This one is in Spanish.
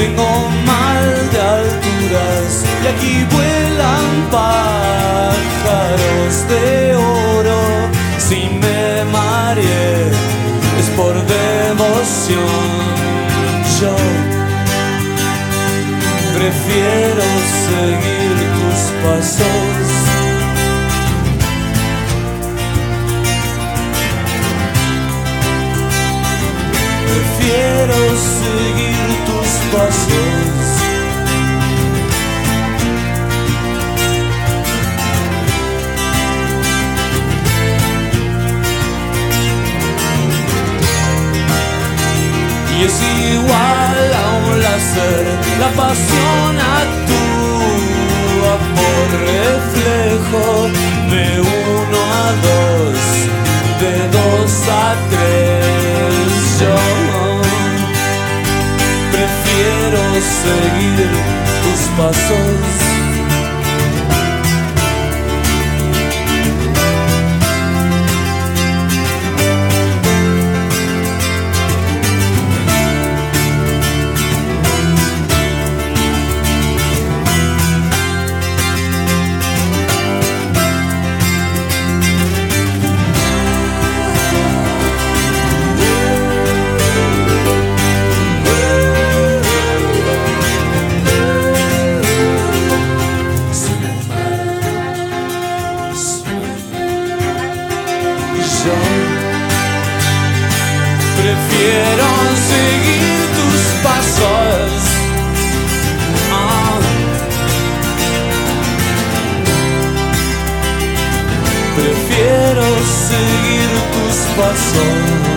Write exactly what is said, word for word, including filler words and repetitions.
Tengo mal de alturas y aquí vuelan pájaros de oro. Si me mareé es por devoción. Yo prefiero seguir tus pasos. Prefiero seguir tus pasos. Y es igual a un láser, la pasión actúa por reflejo. De uno a dos, de dos a tres. Yo prefiero seguir tus pasos. Yo prefiero seguir tus pasos. Oh. Prefiero seguir tus pasos.